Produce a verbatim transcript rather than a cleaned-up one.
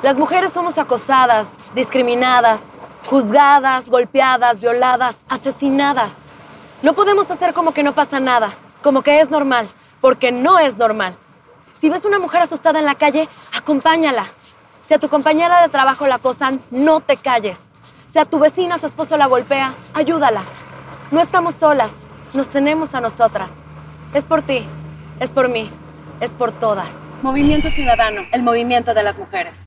Las mujeres somos acosadas, discriminadas, juzgadas, golpeadas, violadas, asesinadas. No podemos hacer como que no pasa nada, como que es normal, porque no es normal. Si ves una mujer asustada en la calle, acompáñala. Si a tu compañera de trabajo la acosan, no te calles. Si a tu vecina su esposo la golpea, ayúdala. No estamos solas, nos tenemos a nosotras. Es por ti, es por mí, es por todas. Movimiento Ciudadano, el movimiento de las mujeres.